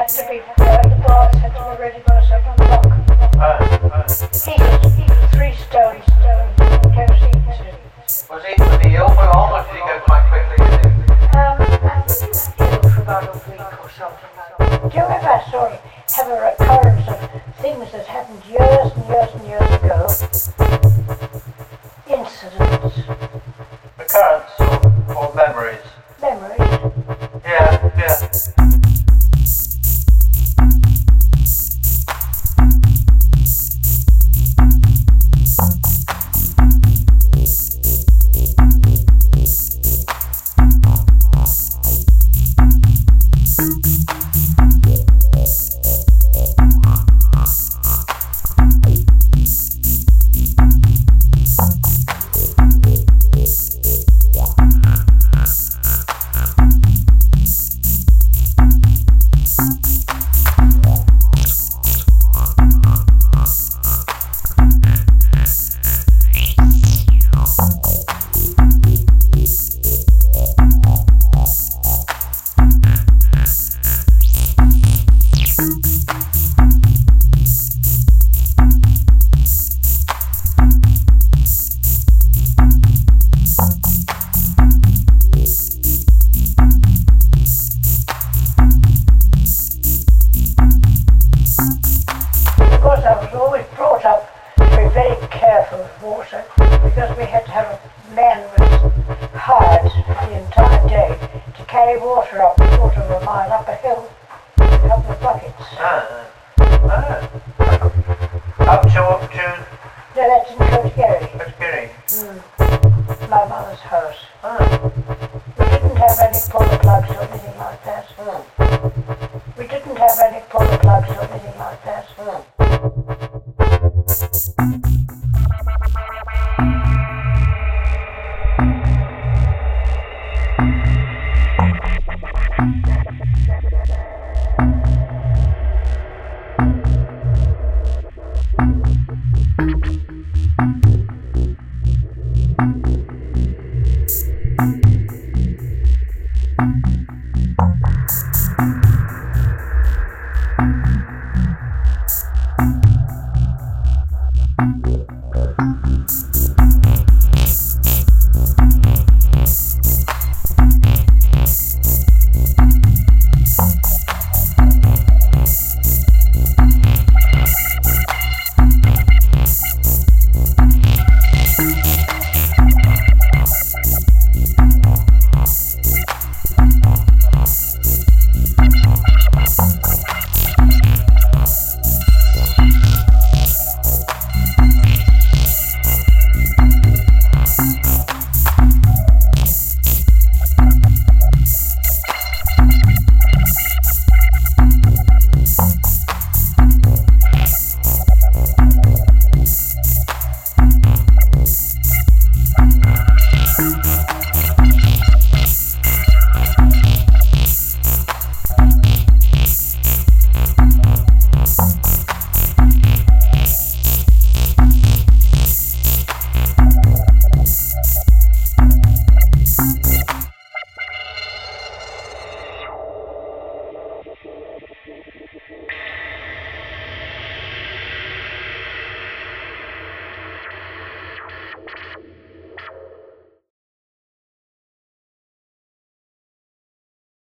had to be, the baths had to be ready by 7 o'clock. Heated, 3 stones, kerosene. Was he ill for long or did he go quite quickly? I think he was ill for about a week or something like that. Do you ever sort of have a recurrence of things that happened years and years and years ago? Incidents. Recurrence or memories? Memories. Yeah. I was always brought up to be very careful with water because we had to have a man who was hired the entire day to carry water up a quarter of a mile up a hill, a couple of buckets. Up to No, that's in Coatgary. Coatgary. My mother's house. We didn't have any puller plugs or anything like that. We didn't have any puller plugs or anything like that.